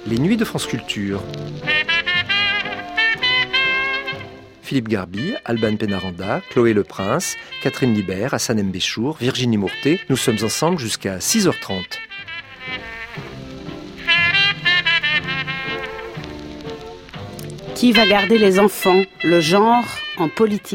Les Nuits de France Culture. Philippe Garbi, Alban Pénaranda, Chloé Leprince, Catherine Libert, Hassan Mbéchour, Virginie Mourté. Nous sommes ensemble jusqu'à 6h30. Qui va garder les enfants, le genre en politique ?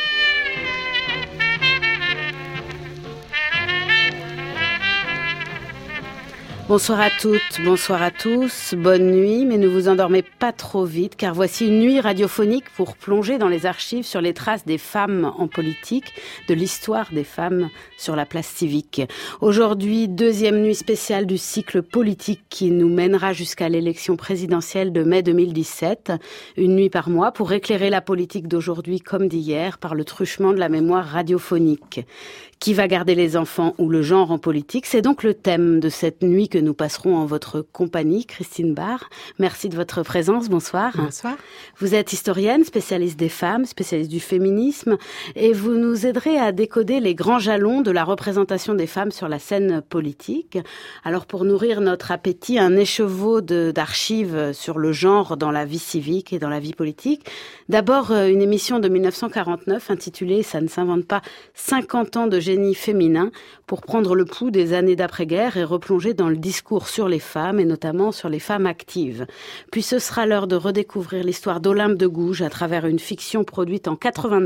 Bonsoir à toutes, bonsoir à tous, bonne nuit, mais ne vous endormez pas trop vite, car voici une nuit radiophonique pour plonger dans les archives sur les traces des femmes en politique, de l'histoire des femmes sur la place civique. Aujourd'hui, deuxième nuit spéciale du cycle politique qui nous mènera jusqu'à l'élection présidentielle de mai 2017. Une nuit par mois pour éclairer la politique d'aujourd'hui comme d'hier par le truchement de la mémoire radiophonique. Qui va garder les enfants ou le genre en politique ? C'est donc le thème de cette nuit que nous passerons en votre compagnie. Christine Barr, merci de votre présence. Bonsoir. Bonsoir. Vous êtes historienne, spécialiste des femmes, spécialiste du féminisme, et vous nous aiderez à décoder les grands jalons de la représentation des femmes sur la scène politique. Alors pour nourrir notre appétit, un écheveau d'archives sur le genre dans la vie civique et dans la vie politique. D'abord, une émission de 1949 intitulée « Ça ne s'invente pas, 50 ans de génie féminin » pour prendre le pouls des années d'après-guerre et replonger dans le discours sur les femmes et notamment sur les femmes actives. Puis ce sera l'heure de redécouvrir l'histoire d'Olympe de Gouges à travers une fiction produite en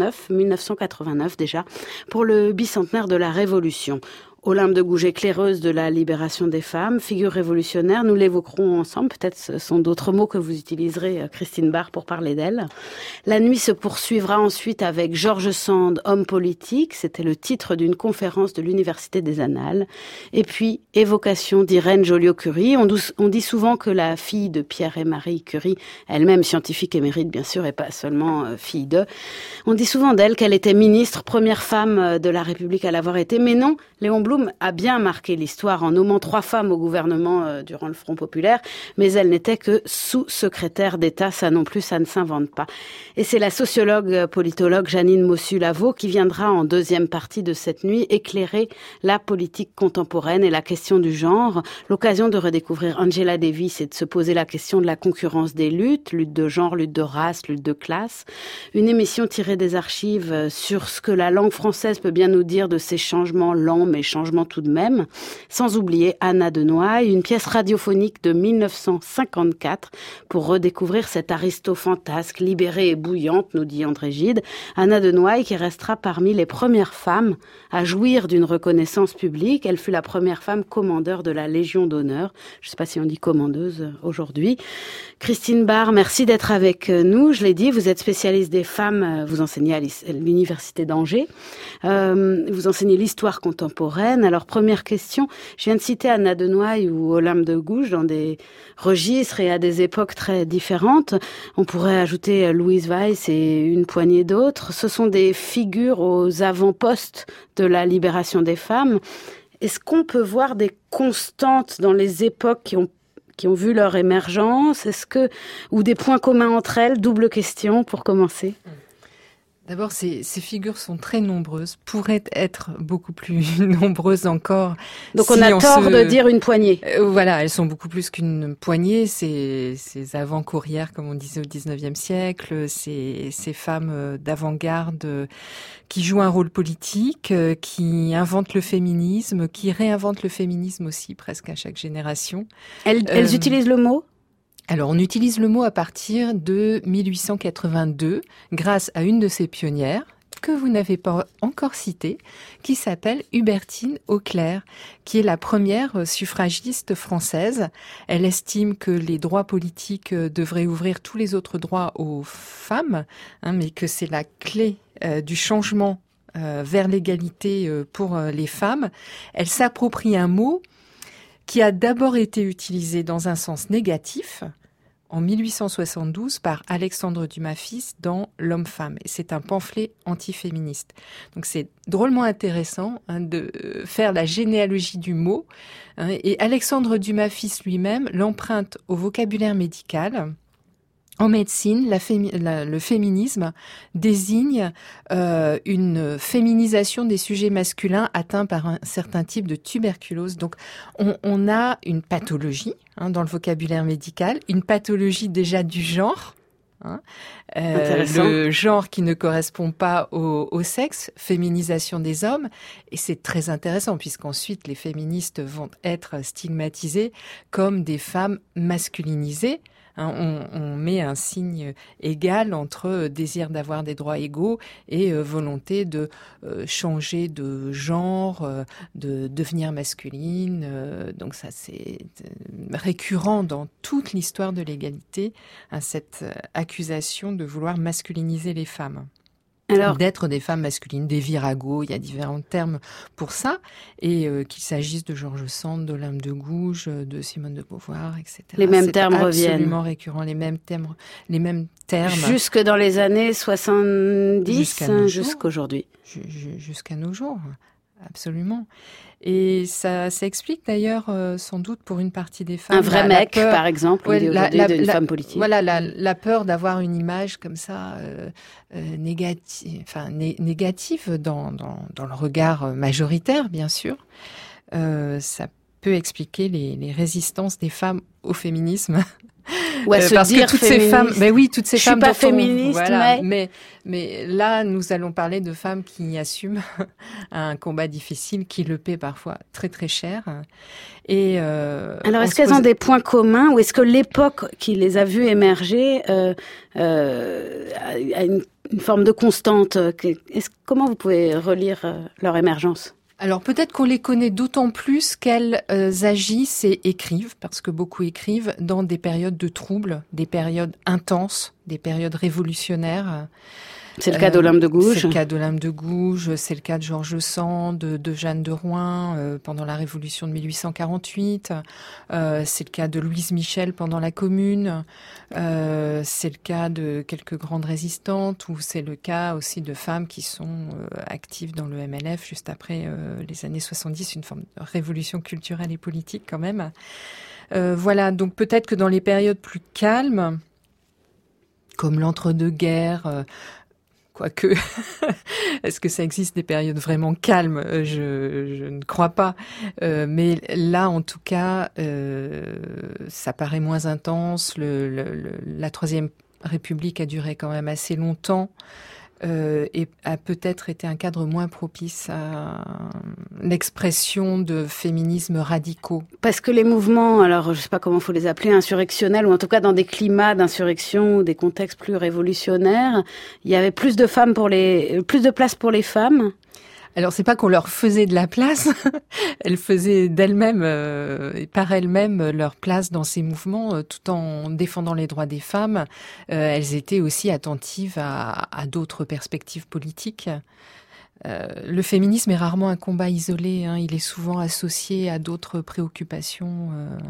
1989 déjà, pour le bicentenaire de la Révolution. Olympe de Gouges, éclaireuse de la libération des femmes, figure révolutionnaire, nous l'évoquerons ensemble. Peut-être ce sont d'autres mots que vous utiliserez, Christine Barr, pour parler d'elle. La nuit se poursuivra ensuite avec George Sand, homme politique. C'était le titre d'une conférence de l'Université des Annales. Et puis, évocation d'Irène Joliot-Curie. On dit souvent que la fille de Pierre et Marie Curie, elle-même scientifique émérite bien sûr, et pas seulement fille d'eux, on dit souvent d'elle qu'elle était ministre, première femme de la République à l'avoir été. Mais non, Léon Blum a bien marqué l'histoire en nommant 3 femmes au gouvernement durant le Front populaire, mais elle n'était que sous-secrétaire d'État, ça non plus, ça ne s'invente pas. Et c'est la sociologue, politologue Janine Mossu-Lavaux qui viendra en deuxième partie de cette nuit éclairer la politique contemporaine et la question du genre, l'occasion de redécouvrir Angela Davis et de se poser la question de la concurrence des luttes, lutte de genre, lutte de race, lutte de classe. Une émission tirée des archives sur ce que la langue française peut bien nous dire de ces changements lents mais changements tout de même, sans oublier Anna de Noailles, une pièce radiophonique de 1954 pour redécouvrir cette aristofantasque libérée et bouillante, nous dit André Gide. Anna de Noailles qui restera parmi les premières femmes à jouir d'une reconnaissance publique. Elle fut la première femme commandeur de la Légion d'honneur. Je ne sais pas si on dit commandeuse aujourd'hui. Christine Barr, merci d'être avec nous. Je l'ai dit, vous êtes spécialiste des femmes, vous enseignez à l'Université d'Angers, vous enseignez l'histoire contemporaine. Alors, première question, je viens de citer Anna de Noailles ou Olympe de Gouges dans des registres et à des époques très différentes. On pourrait ajouter Louise Weiss et une poignée d'autres. Ce sont des figures aux avant-postes de la libération des femmes. Est-ce qu'on peut voir des constantes dans les époques qui ont vu leur émergence? Ou des points communs entre elles? Double question pour commencer. D'abord, ces figures sont très nombreuses, pourraient être beaucoup plus nombreuses encore. Donc on a tort de dire une poignée. Voilà, elles sont beaucoup plus qu'une poignée. Ces avant-courrières, comme on disait au XIXe siècle, ces femmes d'avant-garde qui jouent un rôle politique, qui inventent le féminisme, qui réinventent le féminisme aussi presque à chaque génération. Elles utilisent le mot ? Alors, on utilise le mot à partir de 1882, grâce à une de ces pionnières, que vous n'avez pas encore citée, qui s'appelle Hubertine Auclair, qui est la première suffragiste française. Elle estime que les droits politiques devraient ouvrir tous les autres droits aux femmes, mais que c'est la clé du changement vers l'égalité pour les femmes. Elle s'approprie un mot qui a d'abord été utilisé dans un sens négatif en 1872 par Alexandre Dumas-Fils dans L'Homme-Femme. Et c'est un pamphlet antiféministe. Donc c'est drôlement intéressant de faire la généalogie du mot. Et Alexandre Dumas-Fils lui-même l'emprunte au vocabulaire médical En médecine, le féminisme désigne une féminisation des sujets masculins atteints par un certain type de tuberculose. Donc, on a une pathologie dans le vocabulaire médical, une pathologie déjà du genre. Le genre qui ne correspond pas au sexe, féminisation des hommes, et c'est très intéressant puisqu'ensuite les féministes vont être stigmatisées comme des femmes masculinisées. On met un signe égal entre désir d'avoir des droits égaux et volonté de changer de genre, de devenir masculine. Donc ça, c'est récurrent dans toute l'histoire de l'égalité, cette accusation de vouloir masculiniser les femmes. Alors, d'être des femmes masculines, des viragos, il y a différents termes pour ça, et qu'il s'agisse de George Sand, d'Olympe de Gouges, de Simone de Beauvoir, etc. Les mêmes termes reviennent. Absolument récurrent, les mêmes termes. Jusque dans les années 70, jusqu'aujourd'hui. Jusqu'à nos jours, absolument. Et ça s'explique d'ailleurs sans doute pour une partie des femmes. Un vrai mec, par exemple, d'une femme politique. Voilà, la peur d'avoir une image comme ça négative dans le regard majoritaire, bien sûr. Ça peut expliquer les résistances des femmes au féminisme. Ou à se parce dire que toutes ces femmes, toutes ces femmes, je suis pas féministe, mais là, nous allons parler de femmes qui assument un combat difficile, qui le paient parfois très très cher. Et alors, est-ce qu'elles ont des points communs, ou est-ce que l'époque qui les a vues émerger a une forme de constante? Comment vous pouvez relire leur émergence? Alors peut-être qu'on les connaît d'autant plus qu'elles agissent et écrivent, parce que beaucoup écrivent, dans des périodes de troubles, des périodes intenses, des périodes révolutionnaires. C'est le cas d'Olympe de Gouges. C'est le cas d'Olympe de Gouges, c'est le cas de George Sand, de Jeanne de Rouen pendant la Révolution de 1848. C'est le cas de Louise Michel pendant la Commune. C'est le cas de quelques grandes résistantes, ou c'est le cas aussi de femmes qui sont actives dans le MLF juste après les années 70, une forme de révolution culturelle et politique quand même. Voilà, donc peut-être que dans les périodes plus calmes, comme l'entre-deux-guerres, quoique, est-ce que ça existe des périodes vraiment calmes? Je ne crois pas. Mais là, en tout cas, ça paraît moins intense. La Troisième République a duré quand même assez longtemps. Et a peut-être été un cadre moins propice à l'expression de féminismes radicaux. Parce que les mouvements, alors je sais pas comment il faut les appeler, insurrectionnels, ou en tout cas dans des climats d'insurrection ou des contextes plus révolutionnaires, il y avait plus de place pour les femmes. Alors, c'est pas qu'on leur faisait de la place, elles faisaient d'elles-mêmes et par elles-mêmes leur place dans ces mouvements, tout en défendant les droits des femmes. Elles étaient aussi attentives à d'autres perspectives politiques. Le féminisme est rarement un combat isolé, il est souvent associé à d'autres préoccupations.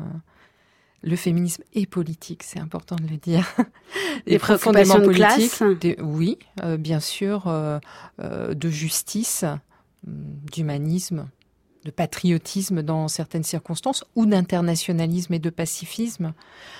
Le féminisme est politique, c'est important de le dire. Des préoccupations de classe ? Oui, bien sûr, de justice, d'humanisme, de patriotisme dans certaines circonstances, ou d'internationalisme et de pacifisme.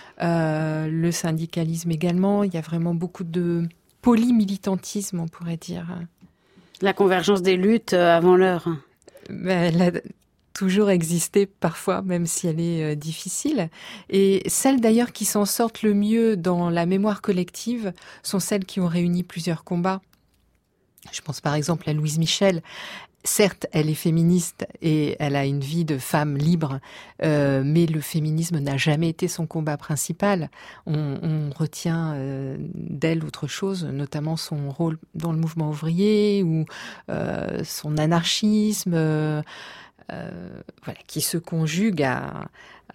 Le syndicalisme également, il y a vraiment beaucoup de polymilitantisme, on pourrait dire. La convergence des luttes avant l'heure. Elle a toujours existé parfois, même si elle est difficile. Et celles d'ailleurs qui s'en sortent le mieux dans la mémoire collective sont celles qui ont réuni plusieurs combats. Je pense par exemple à Louise Michel. Certes, elle est féministe et elle a une vie de femme libre, mais le féminisme n'a jamais été son combat principal. On retient d'elle autre chose, notamment son rôle dans le mouvement ouvrier ou son anarchisme, qui se conjugue à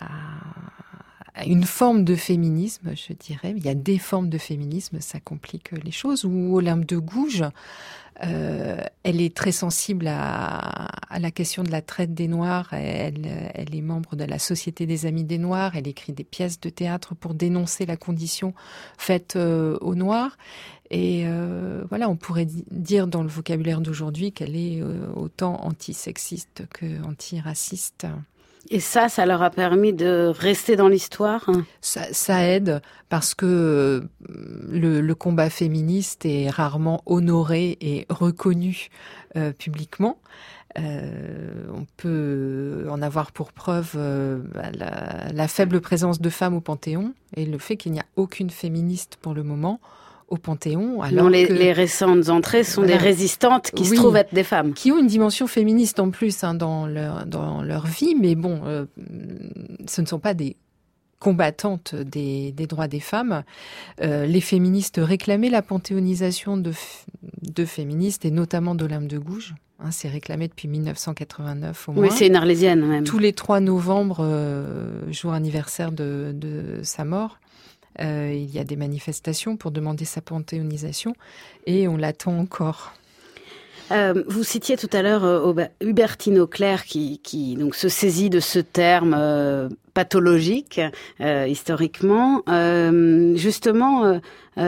une forme de féminisme, je dirais. Il y a des formes de féminisme, ça complique les choses. Ou Olympe de Gouges, elle est très sensible à la question de la traite des Noirs. Elle est membre de la Société des Amis des Noirs. Elle écrit des pièces de théâtre pour dénoncer la condition faite aux Noirs. Et on pourrait dire dans le vocabulaire d'aujourd'hui qu'elle est autant antisexiste que antiraciste. Et ça leur a permis de rester dans l'histoire? Ça aide parce que le combat féministe est rarement honoré et reconnu publiquement. On peut en avoir pour preuve la faible présence de femmes au Panthéon et le fait qu'il n'y a aucune féministe pour le moment au Panthéon. Alors les récentes entrées sont des résistantes qui se trouvent être des femmes. Qui ont une dimension féministe en plus dans leur vie, mais bon, ce ne sont pas des combattantes des droits des femmes. Les féministes réclamaient la panthéonisation de féministes, et notamment d'Olympe de Gouges. C'est réclamé depuis 1989 au moins. Oui, c'est une Arlésienne même. Tous les 3 novembre, jour anniversaire de sa mort, il y a des manifestations pour demander sa panthéonisation et on l'attend encore. Vous citiez tout à l'heure Hubertine Auclert qui donc se saisit de ce terme pathologique historiquement. Justement,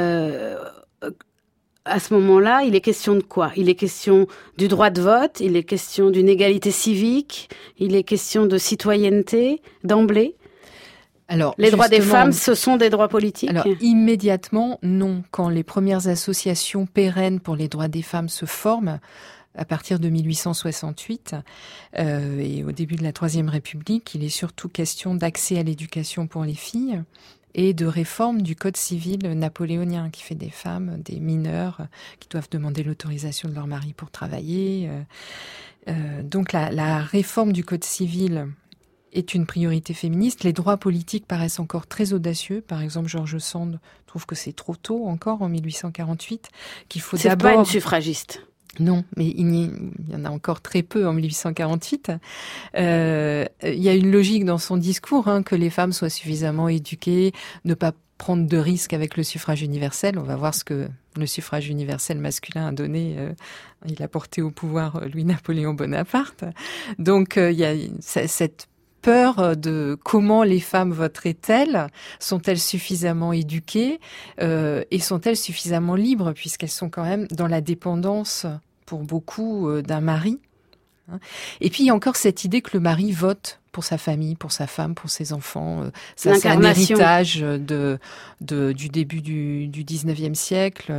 à ce moment-là, il est question de quoi? Il est question du droit de vote, il est question d'une égalité civique, il est question de citoyenneté d'emblée. Alors, les droits des femmes, ce sont des droits politiques? Alors, immédiatement, non. Quand les premières associations pérennes pour les droits des femmes se forment, à partir de 1868, et au début de la Troisième République, il est surtout question d'accès à l'éducation pour les filles et de réforme du Code civil napoléonien, qui fait des femmes, des mineurs, qui doivent demander l'autorisation de leur mari pour travailler. Donc, la réforme du Code civil est une priorité féministe. Les droits politiques paraissent encore très audacieux. Par exemple, George Sand trouve que c'est trop tôt encore en 1848, qu'il faut d'abord... C'est pas une suffragiste. Non, mais il y en a encore très peu en 1848. Il y a une logique dans son discours, que les femmes soient suffisamment éduquées, ne pas prendre de risques avec le suffrage universel. On va voir ce que le suffrage universel masculin a donné. Il a porté au pouvoir Louis-Napoléon Bonaparte. Donc, il y a cette peur de comment les femmes voteraient-elles, sont-elles suffisamment éduquées et sont-elles suffisamment libres, puisqu'elles sont quand même dans la dépendance pour beaucoup d'un mari. Et puis il y a encore cette idée que le mari vote pour sa famille, pour sa femme, pour ses enfants. Ça, c'est un héritage du début du 19e siècle.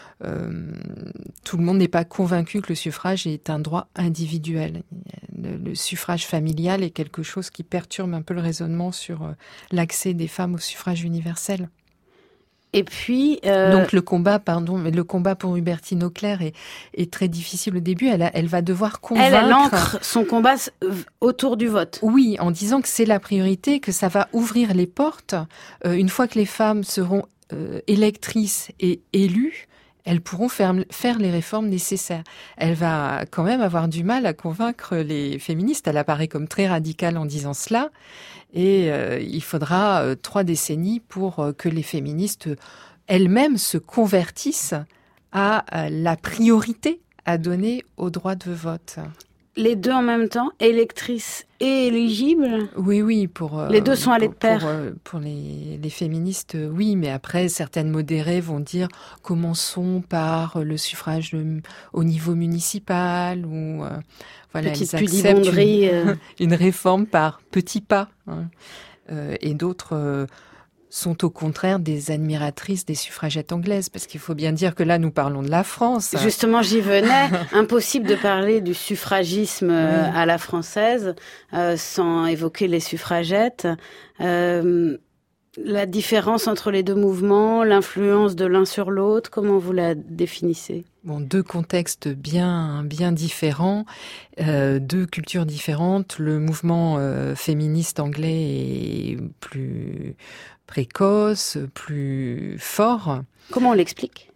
Tout le monde n'est pas convaincu que le suffrage est un droit individuel. Le suffrage familial est quelque chose qui perturbe un peu le raisonnement sur l'accès des femmes au suffrage universel. Et puis donc le combat pour Hubertine Auclert est très difficile au début. Elle va devoir convaincre. Elle ancre son combat autour du vote. Oui, en disant que c'est la priorité, que ça va ouvrir les portes. Une fois que les femmes seront électrices et élues, elles pourront faire les réformes nécessaires. Elle va quand même avoir du mal à convaincre les féministes. Elle apparaît comme très radicale en disant cela. Et il faudra 3 décennies pour que les féministes elles-mêmes se convertissent à la priorité à donner au droit de vote. Les deux en même temps, électrices et éligibles? Oui, les deux sont allés de pair. Pour les féministes, oui, mais après, certaines modérées vont dire commençons par le suffrage au niveau municipal ou voilà, petite elles acceptent une réforme par petits pas. Et d'autres sont au contraire des admiratrices des suffragettes anglaises, parce qu'il faut bien dire que là, nous parlons de la France. Justement, j'y venais. Impossible de parler du suffragisme à la française sans évoquer les suffragettes. La différence entre les deux mouvements, l'influence de l'un sur l'autre, comment vous la définissez? Bon, 2 contextes bien différents, 2 cultures différentes. Le mouvement féministe anglais est plus précoce, plus fort. Comment on l'explique?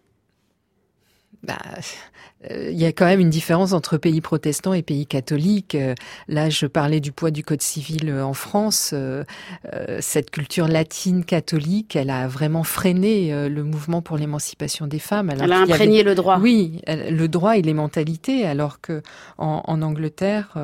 Il y a quand même une différence entre pays protestants et pays catholiques. Là, je parlais du poids du Code civil en France. Cette culture latine catholique, elle a vraiment freiné le mouvement pour l'émancipation des femmes. Elle a imprégné le droit. Oui, le droit et les mentalités, alors que en Angleterre,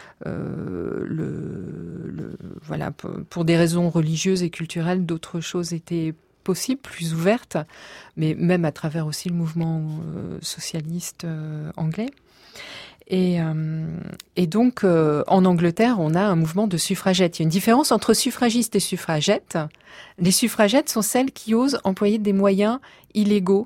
voilà, pour des raisons religieuses et culturelles, d'autres choses étaient possible, plus ouverte, mais même à travers aussi le mouvement socialiste anglais. Et donc, en Angleterre, on a un mouvement de suffragettes. Il y a une différence entre suffragistes et suffragettes. Les suffragettes sont celles qui osent employer des moyens illégaux,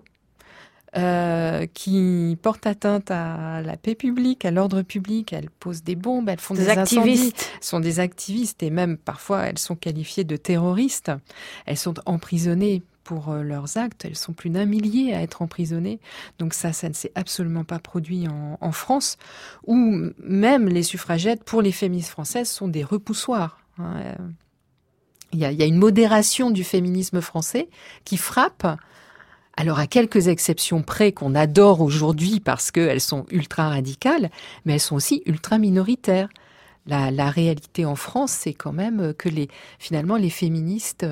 qui portent atteinte à la paix publique, à l'ordre public. Elles posent des bombes, elles font des incendies. Elles sont des activistes et même parfois elles sont qualifiées de terroristes. Elles sont emprisonnées pour leurs actes. Elles sont plus d'1 millier à être emprisonnées. Donc ça ne s'est absolument pas produit en France, où même les suffragettes, pour les féministes françaises, sont des repoussoirs. Il y a une modération du féminisme français qui frappe. Alors, à quelques exceptions près qu'on adore aujourd'hui parce qu'elles sont ultra radicales, mais elles sont aussi ultra minoritaires. La réalité en France, c'est quand même que finalement, les féministes,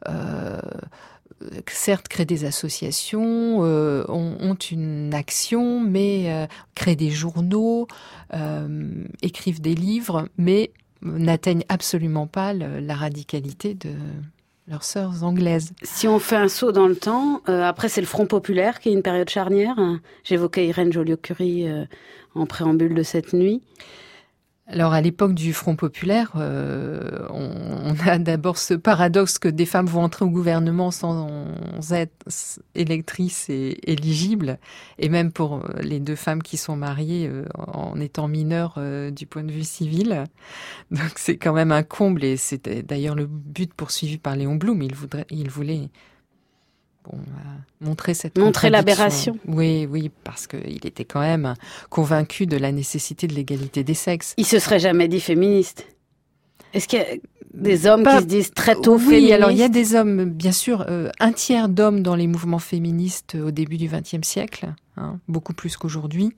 certes, créent des associations, ont une action, mais créent des journaux, écrivent des livres, mais n'atteignent absolument pas la radicalité de leurs sœurs anglaises. Si on fait un saut dans le temps, après c'est le Front populaire qui est une période charnière. J'évoquais Irène Joliot-Curie en préambule de cette nuit. Alors, à l'époque du Front populaire, on a d'abord ce paradoxe que des femmes vont entrer au gouvernement sans être électrices et éligibles, et même pour les 2 femmes qui sont mariées en étant mineures du point de vue civil. Donc, c'est quand même un comble, et c'était d'ailleurs le but poursuivi par Léon Blum. Il voulait montrer l'aberration. Oui, parce qu'il était quand même convaincu de la nécessité de l'égalité des sexes. Il se serait jamais dit féministe. Est-ce qu'il y a des hommes qui se disent très tôt féministes ? Oui, alors il y a des hommes, bien sûr, 1/3 d'hommes dans les mouvements féministes au début du XXe siècle, beaucoup plus qu'aujourd'hui.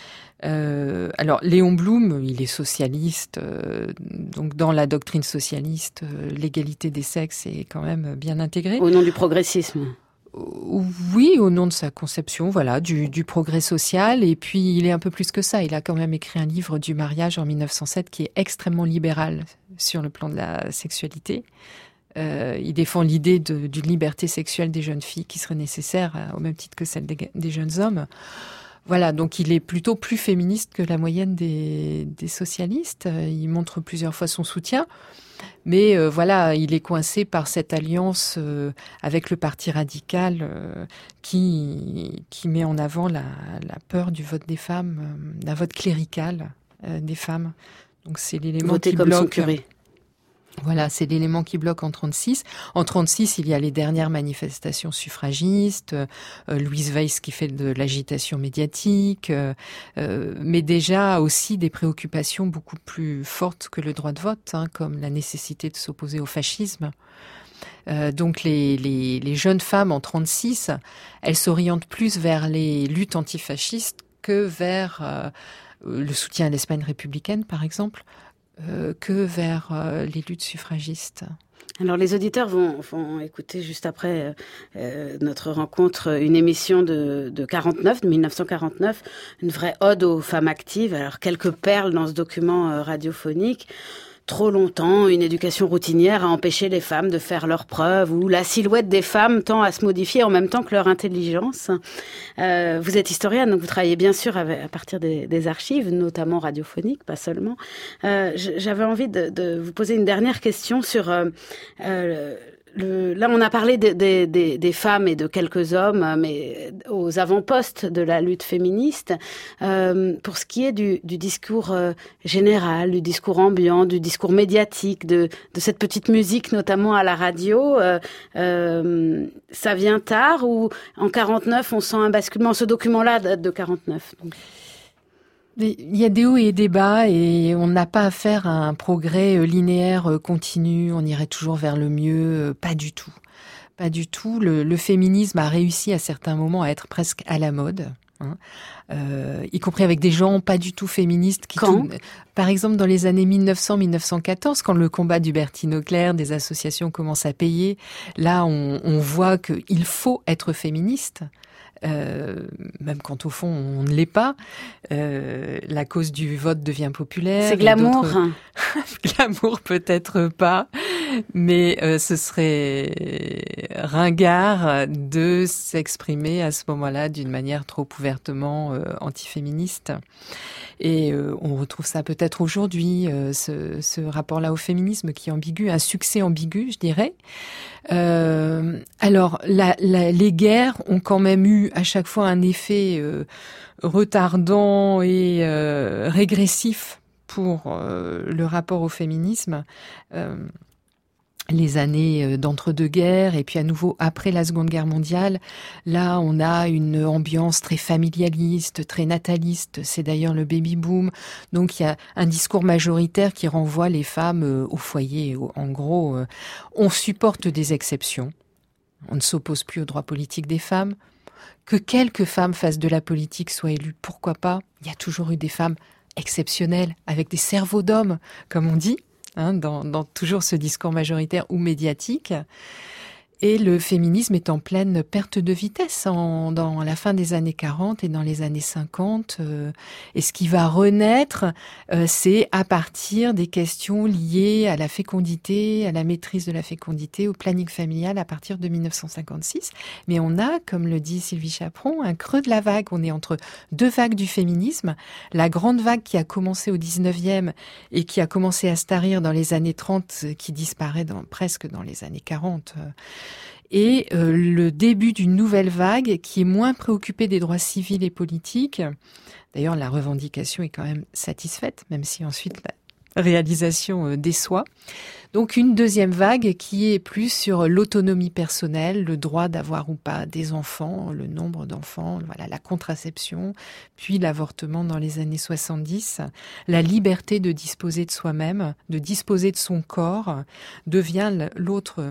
Alors Léon Blum, il est socialiste, donc dans la doctrine socialiste, l'égalité des sexes est quand même bien intégrée. Au nom du progressisme. Oui, au nom de sa conception, voilà, du progrès social. Et puis, il est un peu plus que ça. Il a quand même écrit un livre du mariage en 1907 qui est extrêmement libéral sur le plan de la sexualité. Il défend l'idée d'une liberté sexuelle des jeunes filles qui serait nécessaire au même titre que celle des jeunes hommes. Voilà, donc il est plutôt plus féministe que la moyenne des socialistes. Il montre plusieurs fois son soutien. Mais voilà, il est coincé par cette alliance avec le parti radical qui met en avant la peur du vote des femmes, d'un vote clérical des femmes. Donc c'est l'élément voter qui comme bloque. Son curé. Voilà, c'est l'élément qui bloque en 36. En 36, il y a les dernières manifestations suffragistes, Louise Weiss qui fait de l'agitation médiatique, mais déjà aussi des préoccupations beaucoup plus fortes que le droit de vote, comme la nécessité de s'opposer au fascisme. Donc les jeunes femmes en 36, elles s'orientent plus vers les luttes antifascistes que vers le soutien à l'Espagne républicaine, par exemple, que vers les luttes suffragistes. Alors les auditeurs vont écouter juste après notre rencontre une émission de 1949, une vraie ode aux femmes actives. Alors quelques perles dans ce document radiophonique. Trop longtemps, une éducation routinière a empêché les femmes de faire leurs preuves, ou la silhouette des femmes tend à se modifier en même temps que leur intelligence. Vous êtes historienne, donc vous travaillez bien sûr à partir des archives, notamment radiophoniques, pas seulement. J'avais envie de vous poser une dernière question sur... Là, on a parlé des femmes et de quelques hommes, mais aux avant-postes de la lutte féministe. Pour ce qui est du discours général, du discours ambiant, du discours médiatique, de cette petite musique, notamment à la radio, ça vient tard ou en 49, on sent un basculement. Ce document-là date de 49. Donc. Il y a des hauts et des bas et on n'a pas affaire à un progrès linéaire continu, on irait toujours vers le mieux, pas du tout. Pas du tout. Le féminisme a réussi à certains moments à être presque à la mode. Y compris avec des gens pas du tout féministes. Par exemple, dans les années 1900-1914, quand le combat d'Hubertine Auclair, des associations commencent à payer, là on voit qu'il faut être féministe. Même quand au fond on ne l'est pas, la cause du vote devient populaire. C'est glamour. Glamour peut-être pas, Mais ce serait ringard de s'exprimer à ce moment-là d'une manière trop ouvertement antiféministe. Et on retrouve ça peut-être aujourd'hui, ce rapport-là au féminisme qui est ambigu, un succès ambigu, je dirais. Alors, les guerres ont quand même eu à chaque fois un effet retardant et régressif pour le rapport au féminisme. Les années d'entre-deux-guerres et puis à nouveau après la Seconde Guerre mondiale, là on a une ambiance très familialiste, très nataliste, c'est d'ailleurs le baby-boom, donc il y a un discours majoritaire qui renvoie les femmes au foyer. En gros, on supporte des exceptions, on ne s'oppose plus aux droits politiques des femmes, que quelques femmes fassent de la politique, soient élues, pourquoi pas, il y a toujours eu des femmes exceptionnelles, avec des cerveaux d'hommes, comme on dit, dans toujours ce discours majoritaire ou médiatique. Et le féminisme est en pleine perte de vitesse dans la fin des années 40 et dans les années 50. Et ce qui va renaître, c'est à partir des questions liées à la fécondité, à la maîtrise de la fécondité, au planning familial à partir de 1956. Mais on a, comme le dit Sylvie Chaperon, un creux de la vague. On est entre deux vagues du féminisme. La grande vague qui a commencé au 19e et qui a commencé à se tarir dans les années 30, qui disparaît presque dans les années 40. Et le début d'une nouvelle vague qui est moins préoccupée des droits civils et politiques. D'ailleurs, la revendication est quand même satisfaite, même si ensuite la réalisation déçoit. Donc une deuxième vague qui est plus sur l'autonomie personnelle, le droit d'avoir ou pas des enfants, le nombre d'enfants, voilà, la contraception, puis l'avortement dans les années 70. La liberté de disposer de soi-même, de disposer de son corps, devient l'autre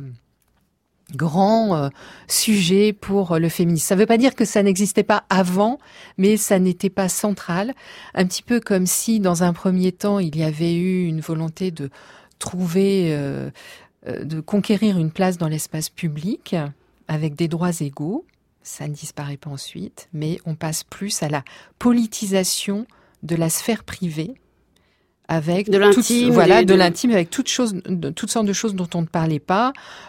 grand sujet pour le féminisme. Ça ne veut pas dire que ça n'existait pas avant, mais ça n'était pas central. Un petit peu comme si, dans un premier temps, il y avait eu une volonté de trouver, de conquérir une place dans l'espace public avec des droits égaux. Ça ne disparaît pas ensuite, mais on passe plus à la politisation de la sphère privée, avec de l'intime, de l'intime, avec toutes sortes de choses dont on ne parlait pas,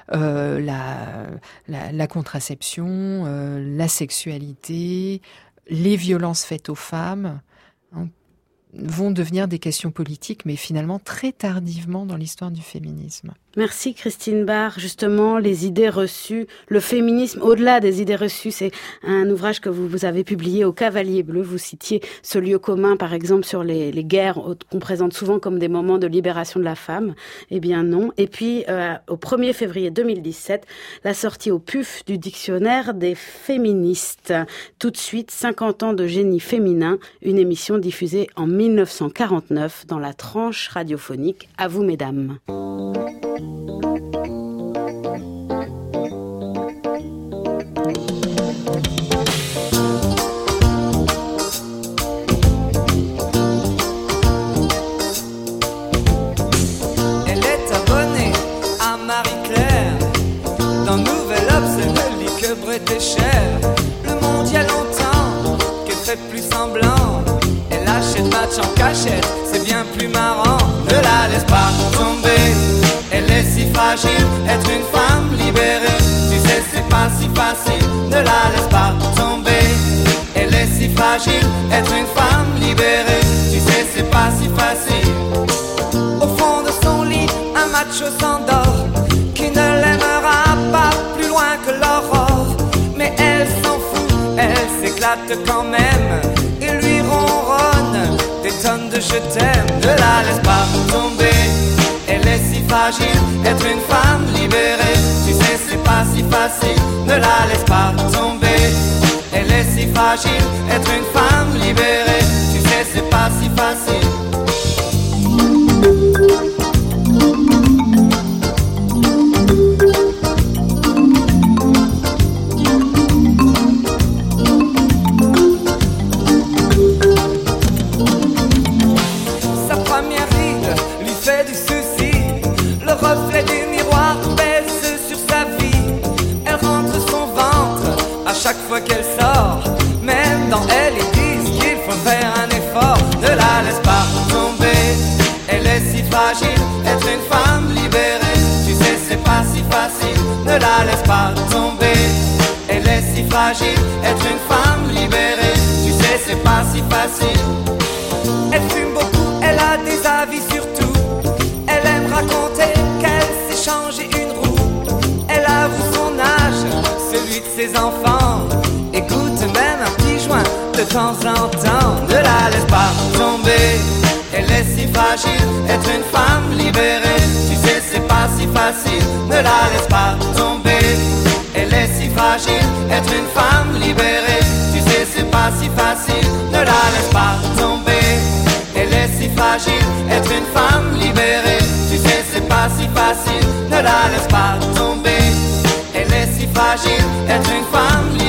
la contraception, la sexualité, les violences faites aux femmes, vont devenir des questions politiques, mais finalement très tardivement dans l'histoire du féminisme. Merci Christine Barr. Justement, les idées reçues, le féminisme au-delà des idées reçues, c'est un ouvrage que vous avez publié au Cavalier Bleu. Vous citiez ce lieu commun, par exemple, sur les guerres qu'on présente souvent comme des moments de libération de la femme. Eh bien non. Et puis, au 1er février 2017, la sortie au PUF du dictionnaire des féministes. Tout de suite, 50 ans de génie féminin, une émission diffusée en 1949 dans la tranche radiophonique. À vous, mesdames. Elle est abonnée à Marie-Claire. Dans Nouvel Obs, elle ne lit que Bret et Cher. Le monde y a longtemps qu'elle fait plus semblant. Elle achète match en cachette, c'est bien plus marrant. Ne la laisse pas tomber, elle est si fragile. Être une femme libérée, tu sais c'est pas si facile. Ne la laisse pas tomber, elle est si fragile. Être une femme libérée, tu sais c'est pas si facile. Au fond de son lit, un macho s'endort, qui ne l'aimera pas plus loin que l'aurore. Mais elle s'en fout, elle s'éclate quand même, et lui ronronne des tonnes de je t'aime. Ne la laisse pas tomber, elle est si fragile. Être une femme libérée, tu sais c'est pas si facile. Ne la laisse pas tomber, elle est si fragile. Être une femme libérée, tu sais c'est pas si facile. Sa première ride lui fait du souci. Le reflet du miroir pèse sur sa vie. Elle rentre son ventre à chaque fois qu'elle sort. Même dans elle ils disent qu'il faut faire un effort. Ne la laisse pas tomber, elle est si fragile. Être une femme libérée, tu sais ne la laisse pas tomber. Elle est si fragile, être une femme libérée, tu sais c'est pas si facile. Elle fume beaucoup, elle a des avis sur tout. Elle aime raconter qu'elle s'est changé une roue. Elle avoue son âge, celui de ses enfants. Écoute même un petit joint de temps en temps. Ne la laisse pas tomber. Elle est si fragile, être une femme libérée, tu sais c'est pas si facile. Ne la laisse pas tomber. Elle est si fragile, être une femme libérée, tu sais c'est pas si facile. Ne la laisse pas tomber. Elle est si fragile, être une femme libérée, tu sais c'est pas si facile. Ne la laisse pas tomber. Elle est si fragile, être une femme libérée.